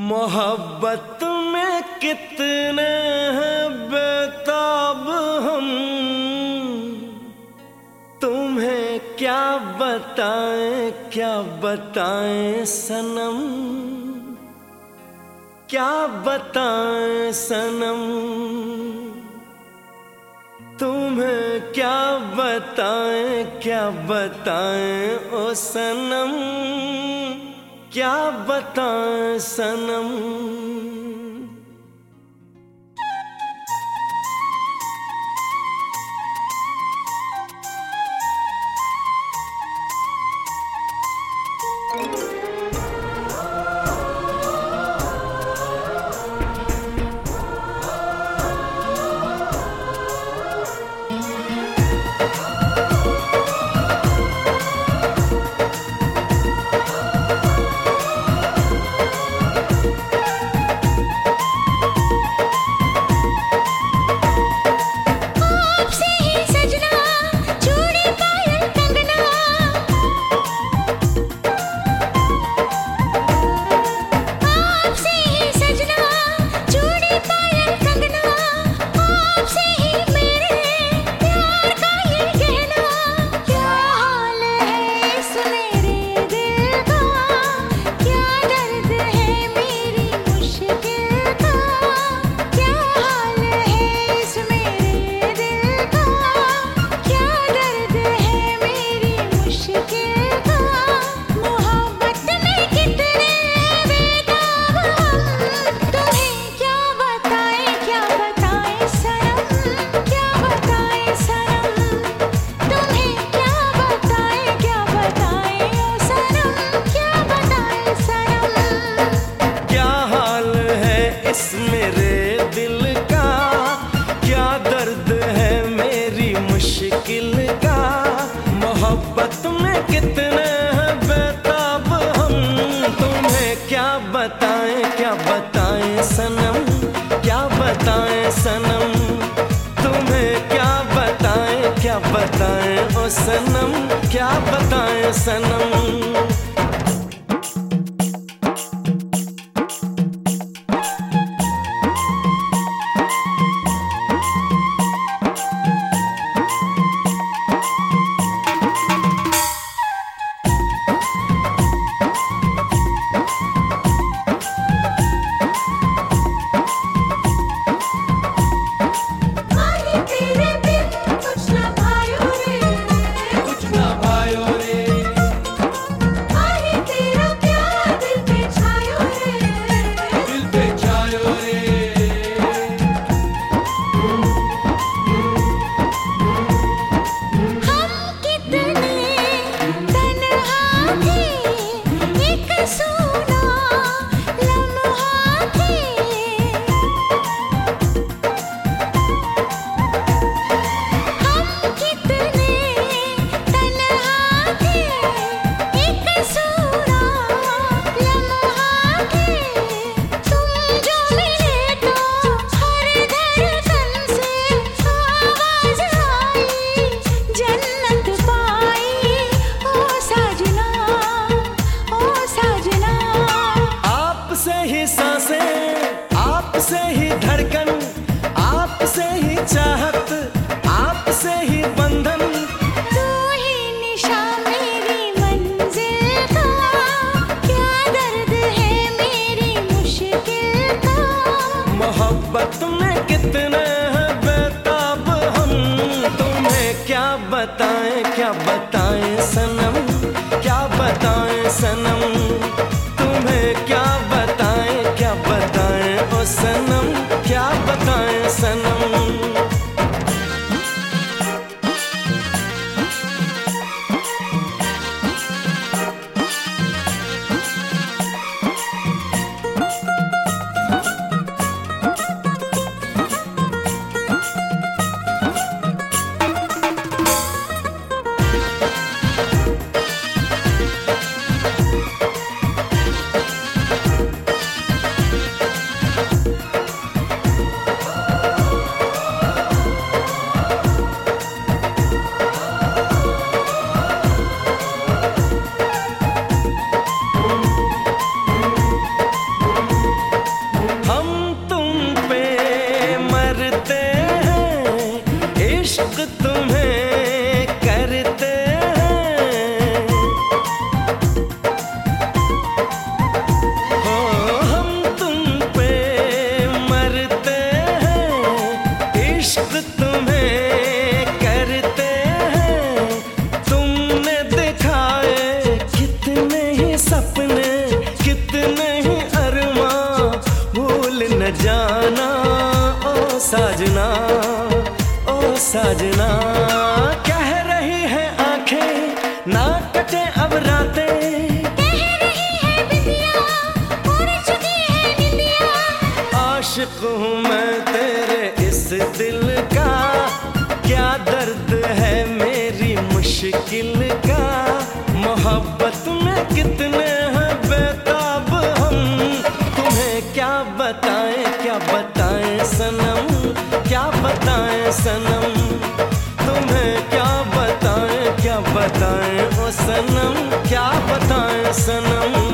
मोहब्बत में कितने हैं बेताब हम, तुम्हें क्या बताएं सनम, क्या बताएं सनम, तुम्हें क्या बताएं ओ सनम, क्या बताएं सनम। मुश्किल का मोहब्बत में कितने हैं बेताब हम, तुम्हें क्या बताएं सनम, क्या बताएं सनम, तुम्हें क्या बताएं ओ सनम, क्या बताएं सनम। आपसे ही धड़कन, आपसे ही चाहत, आपसे ही बंधन, तू ही निशा मेरी मंजिल का, क्या दर्द है मेरी मुश्किल का। मोहब्बत में कितने हैं बेताब हम, तुम्हें क्या बताएं सनम, क्या बताएं सनम, तुम्हें क्या बताएं ओ सनम, क्या बताएं सनम। सजना कह रही है आंखें ना कटे अब रातें, कह रही है बिंदिया उड़ चुकी है निंदिया। आशिक हूँ मैं तेरे इस दिल का, क्या दर्द है मेरी मुश्किल का। मोहब्बत में कितने हैं बेताब हम, तुम्हें क्या बताएं सनम, क्या बताएं सनम। तुम्हें क्या बताएं ओ सनम, क्या बताएं सनम।